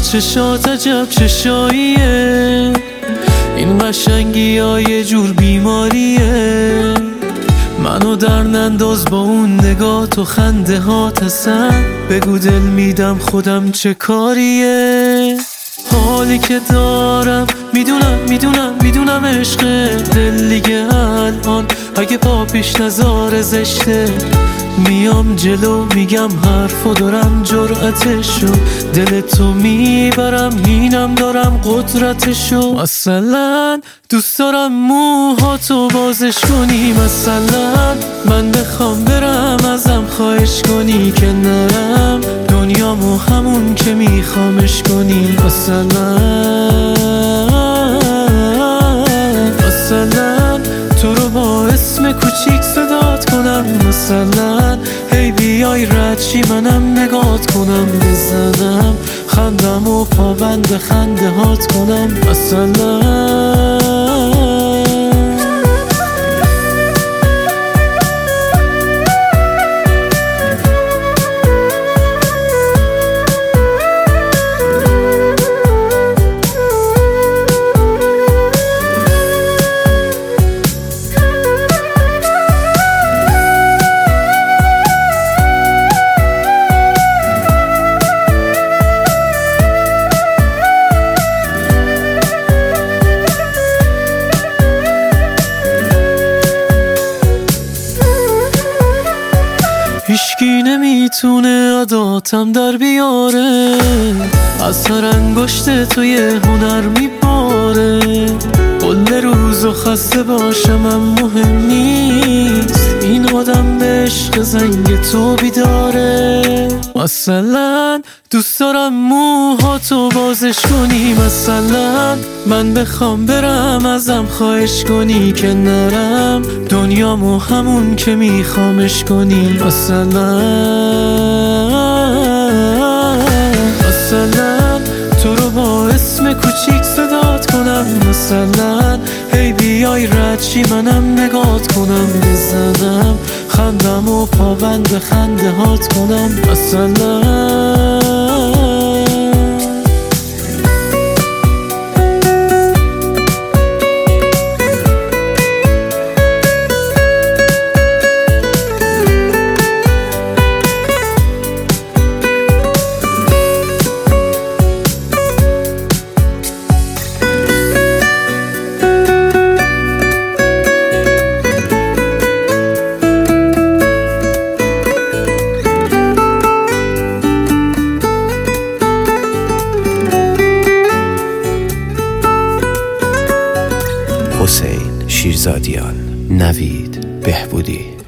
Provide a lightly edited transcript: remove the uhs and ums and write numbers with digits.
چشات عجب چشاییه، این قشنگی ها یه جور بیماریه. منو در ننداز با اون نگاه تو خنده ها تسن، بگو دل میدم خودم چه کاریه. حالی که دارم میدونم عشق دل دیگه الان اگه پا پیش نذاره زشته. میام جلو میگم حرفو دارم جرأتشو، دل تو میبرم اینم دارم قدرتشو. مثلا دوست دارم موهاتو بازش کنی، مثلا من بخوام برم ازم خواهش کنی که نرم دنیامو همون که میخوامش کنی. مثلا تو رو با اسم کوچیک صدات کنم، مثلا هی بیای ردشی منم نگات کنم، بزنم خندم و پابند خنده هات کنم. مثلا هیچکی نمیتونه عاداتم در بیاره، از هر انگشت تو یه هنر میباره. کل روزو خسته باشم هم مهم نیست، این آدم به عشق زنگ تو بیداره. مثلا دوست دارم موهاتو بازش کنی، مثلا من بخوام برم ازم خواهش کنی که نرم دنیامو همون که میخوامش کنی. مثلا تو رو با اسم کوچیک صدات کنم، مثلا هی بیای ردشی منم نگات کنم، بزنم خندم و پابند خنده هات کنم. مثلا حسین شیرزادیان، نوید بهبودی.